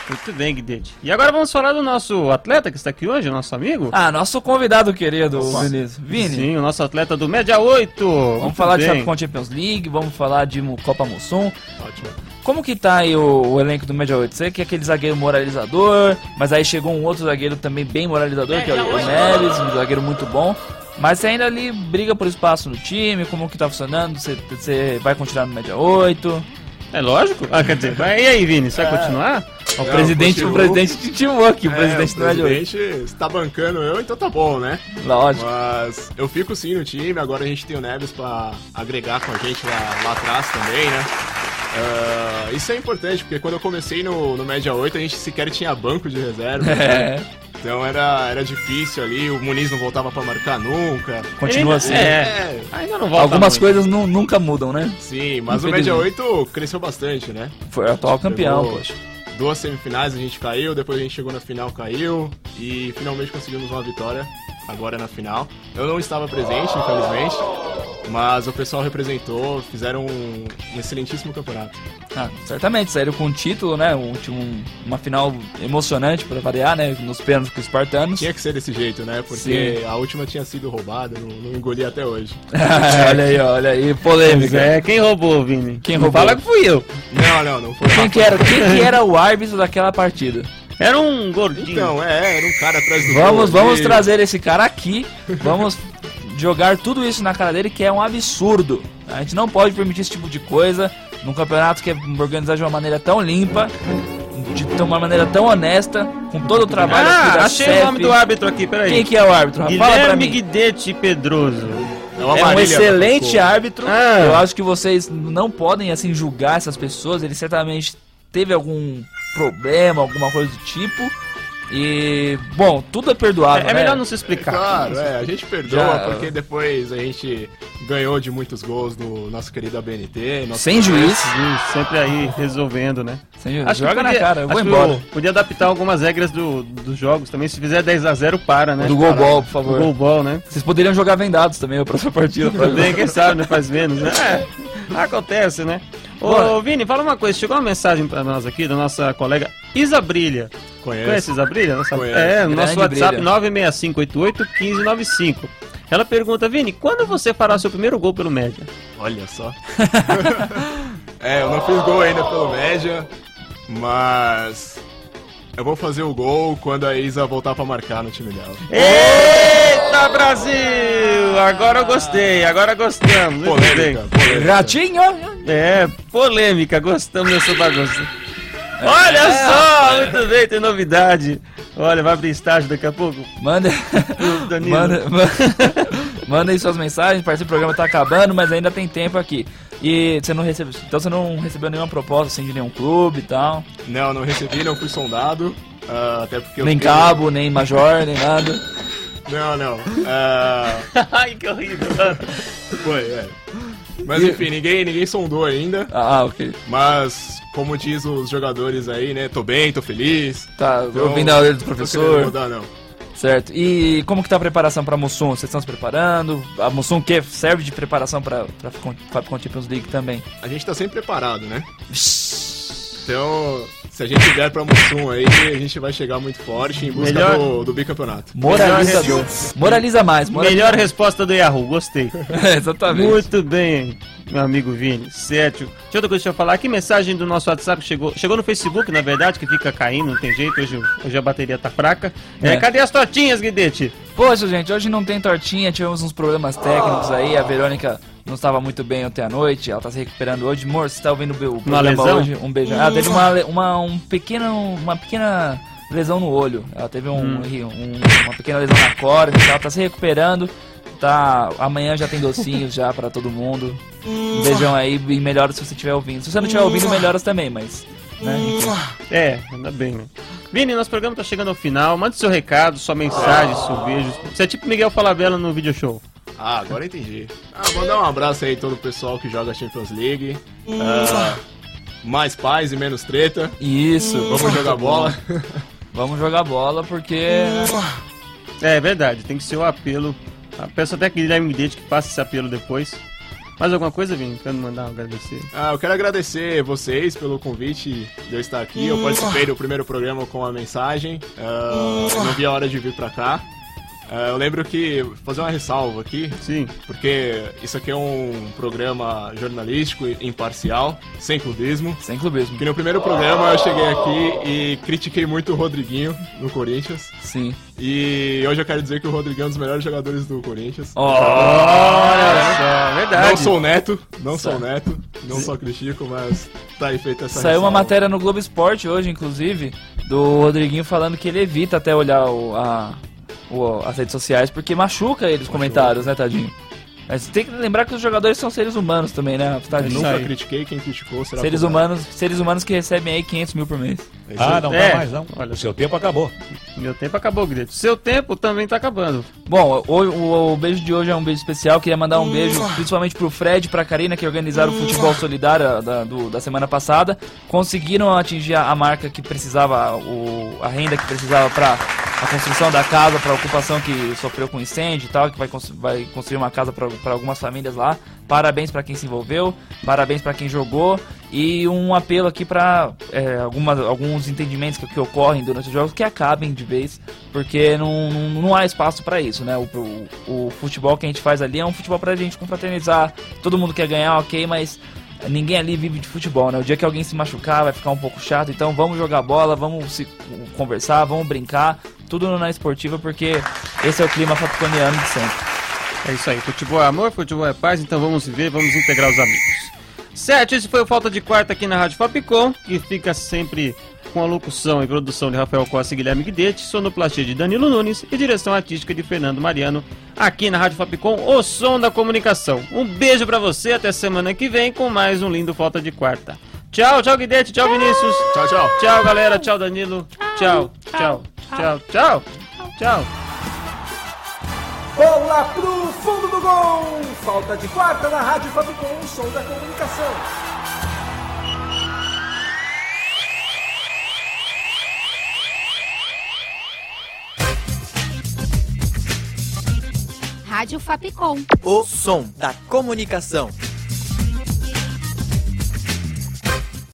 Muito bem, Guidete. E agora vamos falar do nosso atleta que está aqui hoje, nosso amigo. Ah, nosso convidado querido, Vinícius. Vini. Sim, o nosso atleta do Média oito. Vamos Muito falar bem. de Fapcon Champions League, vamos falar de Copa Mussum. Ótimo. Como que tá aí o, o elenco do Média oito? Você que é aquele zagueiro moralizador, mas aí chegou um outro zagueiro também bem moralizador, que é o Neves, um zagueiro muito bom. Mas você ainda ali briga por espaço no time, como que tá funcionando? Você, você vai continuar no Média oito? É lógico. Ah, quer dizer, vai, e aí, Vini, você vai É. continuar? O presidente, o presidente te timou aqui, o É, presidente do Média O oito. presidente está bancando eu, então tá bom, né? Lógico. Mas eu fico sim no time, agora a gente tem o Neves pra agregar com a gente lá, lá atrás também, né? Uh, isso é importante, porque quando eu comecei no, no Média oito, a gente sequer tinha banco de reserva. É. Né? Então era, era difícil ali, o Muniz não voltava pra marcar nunca. Continua assim. É, ainda não volta Algumas muito. coisas nu- nunca mudam, né? Sim, mas o Média oito cresceu bastante, né? Foi o atual campeão, Pegou poxa. Duas semifinais a gente caiu, depois a gente chegou na final, caiu e finalmente conseguimos uma vitória agora na final. Eu não estava presente, infelizmente, mas o pessoal representou, fizeram um, um excelentíssimo campeonato. Ah, certamente, saíram com um título, né? Um, um- uma final emocionante pra variar, né? Nos pênaltis com os espartanos. Tinha que ser desse jeito, né? Porque Sim. a última tinha sido roubada, não, não engoli até hoje. Olha aí, ó, olha aí, polêmica. É, quem roubou, Vini? Quem Não roubou? Fala que fui eu. Não, não, não foi. Quem que era, quem que era o árbitro daquela partida? Era um gordinho. Então, é, era um cara atrás do Vamos, gol vamos e- trazer esse cara aqui, vamos jogar tudo isso na cara dele, que é um absurdo. A gente não pode permitir esse tipo de coisa num campeonato que é organizado de uma maneira tão limpa, de uma maneira tão honesta, com todo o trabalho aqui Ah, da achei C E F. o nome do árbitro aqui, peraí. Quem que é o árbitro? Fala pra Guilherme mim. Guidete Pedroso. É uma É um Marília excelente Botafogo. árbitro. Ah. Eu acho que vocês não podem assim julgar essas pessoas. Ele certamente teve algum problema, alguma coisa do tipo. E bom, tudo é perdoável. É, é né? melhor não se explicar. Claro, é, a gente perdoa Já- porque depois a gente ganhou de muitos gols do nosso querido A B N T. nosso Sem juiz. Sim, sempre aí resolvendo, né? Sem juiz. Acho que Joga na podia- cara, eu vou acho que embora. eu Podia adaptar algumas regras do, dos jogos também. Se fizer dez a zero, para, né? Do goalball, por favor. Do goalball, né? Vocês poderiam jogar vendados também a próxima partida. pra- Também, quem sabe, né? Faz menos, né? É, acontece, né? Ô, Bora. Vini, fala uma coisa. Chegou uma mensagem pra nós aqui da nossa colega Isa Brilha. Conhece? Conhece Isa Brilha? Nossa... Conheço. É, no Grande nosso WhatsApp Brilha. nove seis cinco oito oito um cinco nove cinco. Ela pergunta, Vini, quando você fará seu primeiro gol pelo Média? Olha só. É, eu não fiz gol ainda pelo Média, mas eu vou fazer o gol quando a Isa voltar pra marcar no time dela. Eita, Brasil! Agora eu gostei, agora gostamos. Muito bem. Polêmica, polêmica. Ratinho! É, polêmica, gostamos dessa bagunça. Olha só, muito bem, tem novidade. Olha, vai abrir estágio daqui a pouco. Manda. Danilo. manda, manda, manda aí suas mensagens, parece que o programa tá acabando, mas ainda tem tempo aqui. E você não recebeu. Então você não recebeu nenhuma proposta assim de nenhum clube e tal. Não, não recebi, não fui sondado. ah, até porque eu Nem fiquei- cabo, nem major, nem nada. Não, não. ah, Ai, que horrível. foi, é. Mas enfim, ninguém, ninguém sondou ainda. Ah, ok. Mas, como diz os jogadores aí, né? Tô bem, tô feliz. Tá, Então, ouvindo a orelha do não tô professor. querendo mudar, não. Certo. E como que tá a preparação pra Mussum? Vocês estão se preparando? A Mussum que serve de preparação pra, pra Fapcon Champions League também? A gente tá sempre preparado, né? Então, se a gente vier pra Mussum aí, a gente vai chegar muito forte em busca Melhor- do, do bicampeonato. Moralizador. Moraliza mais. Moraliza Melhor resposta do Yahoo, gostei. Exatamente. Muito bem, meu amigo Vini. Certo. Tinha outra coisa que eu ia falar. Que mensagem do nosso WhatsApp chegou? Chegou no Facebook, na verdade, que fica caindo, não tem jeito. Hoje, hoje a bateria tá fraca. É, É. cadê as tortinhas, Guidete? Poxa, gente, hoje não tem tortinha, tivemos uns problemas técnicos aí, a Verônica não estava muito bem ontem à noite, ela tá se recuperando hoje. Amor, você tá ouvindo o o programa lesão? hoje? Um beijo. Ela teve uma, le- uma, um pequeno, uma pequena lesão no olho, ela teve um, Hum. um- uma pequena lesão na córnea, ela tá se recuperando, tá, amanhã já tem docinhos já pra todo mundo. Um beijão aí e melhoras se você estiver ouvindo. Se você não estiver ouvindo, melhoras também, mas... Né, enfim. É, ainda bem, né? Vini, nosso programa tá chegando ao final. Mande seu recado, sua mensagem, seu beijo. Você é tipo Miguel Falabella no video show. Ah, agora entendi. Ah, mandar um abraço aí a todo o pessoal que joga Champions League. Ah, mais paz e menos treta. Isso. Vamos jogar bola. Vamos jogar bola porque... É verdade, tem que ser o apelo. Ah, peço até que Guilherme Guidete que passe esse apelo depois. Mais alguma coisa, Vini? Quero mandar um agradecer. Ah, eu quero agradecer vocês pelo convite de eu estar aqui. Eu participei do primeiro programa com a mensagem. Uh, eu não vi a hora de vir pra cá. Uh, eu lembro que, vou fazer uma ressalva aqui. Sim. Porque isso aqui é um programa jornalístico imparcial, sem clubismo. Sem clubismo. Que no primeiro programa eu cheguei aqui e critiquei muito o Rodriguinho no Corinthians. Sim. E hoje eu quero dizer que o Rodriguinho é um dos melhores jogadores do Corinthians. Oh, olha só, verdade. Não sou neto, não sou neto, não só critico, mas tá aí feita essa Saiu ressalva. uma matéria no Globo Esporte hoje, inclusive, do Rodriguinho falando que ele evita até olhar o, a, o, as redes sociais porque machuca ele os comentários, né, tadinho? Mas tem que lembrar que os jogadores são seres humanos também, né? Eu nunca critiquei, quem criticou será seres humanos, seres humanos que recebem aí quinhentos mil por mês. Ah, não É. dá mais não. Olha, o seu tempo acabou. Meu tempo acabou, Grito. Seu tempo também tá acabando. Bom, o, o, o beijo de hoje é um beijo especial. Queria mandar um beijo principalmente pro Fred e pra Karina, que organizaram o futebol solidário da, do, da semana passada. Conseguiram atingir a, a marca que precisava, o, a renda que precisava pra a construção da casa, pra ocupação que sofreu com incêndio e tal, que vai, cons- vai construir uma casa pra, pra algumas famílias lá. Parabéns pra quem se envolveu, parabéns pra quem jogou. E um apelo aqui pra é, algumas, alguns entendimentos que, que ocorrem durante os jogos que acabem de vez, porque não, não, não há espaço pra isso, né? O, o, o futebol que a gente faz ali é um futebol pra gente confraternizar, todo mundo quer ganhar, ok, mas ninguém ali vive de futebol, né? O dia que alguém se machucar vai ficar um pouco chato, então vamos jogar bola, vamos se conversar, vamos brincar, tudo na esportiva, porque esse é o clima fapiconiano de sempre. É isso aí, futebol é amor, futebol é paz, então vamos viver, vamos integrar os amigos. Certo, esse foi o Falta de Quarta aqui na Rádio Fapcom, que fica sempre com a locução e produção de Rafael Costa e Guilherme Guidetti, sonoplastia de Danilo Nunes e direção artística de Fernando Mariano, aqui na Rádio Fapcom, o som da comunicação. Um beijo pra você, até semana que vem com mais um lindo Falta de Quarta. Tchau, tchau Guidetti, tchau Vinícius. Tchau, tchau. Tchau galera, tchau Danilo. Tchau, tchau, tchau, tchau, tchau. Bola pro fundo do gol! Falta de quarta na Rádio Fapcom, o som da comunicação. Rádio Fapcom. O som da comunicação.